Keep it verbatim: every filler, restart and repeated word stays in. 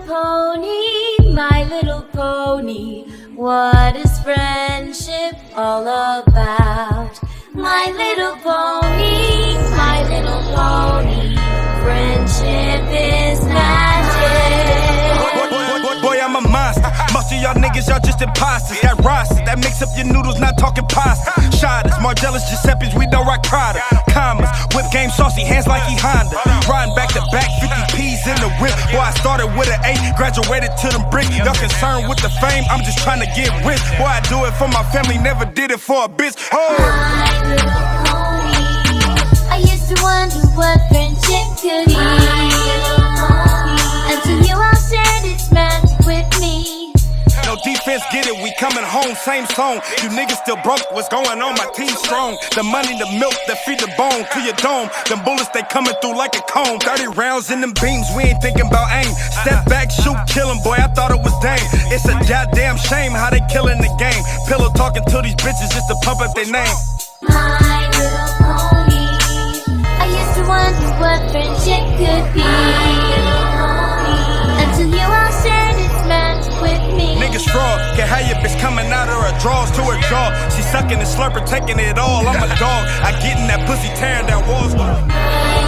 pony, my little pony. What is friendship all about? My little pony, my little pony. Friendship is magic. Boy, boy, boy, boy, I'm a monster. Most of y'all niggas, y'all just imposters. That rosters, that mix up your noodles, not talking pasta. Shotters, Margellas, Giuseppe's, we don't rock Prada. Commas, whip game saucy, hands like he Honda. Riding back to back, fifty P's in the whip. Boy, I started with an eight, graduated to them bricks. Y'all concerned with the fame, I'm just trying to get rich. Boy, I do it for my family, never did it for a bitch. Oh. My little pony, I used to wonder what friendship could be. Until you all shared its magic with me. No defense, get it, we coming home, same song. You niggas still broke, what's going on? My team strong. The money, the milk, that feed the bone to your dome. Them bullets, they coming through like a cone. thirty rounds in them beams, we ain't thinking about aim. Step back, shoot, kill 'em, boy, I thought it was Dame. It's a goddamn shame how they killing the game. Pillow talking to these bitches just to pump up their name. My little pony, I used to wonder what friendship could be. Until you all shared its magic with me. Niggas fraud, can have your bitch coming out of her drawers to her jaw. She sucking and slurping, taking it all, I'm a dog. I get in that pussy, tearing down walls. My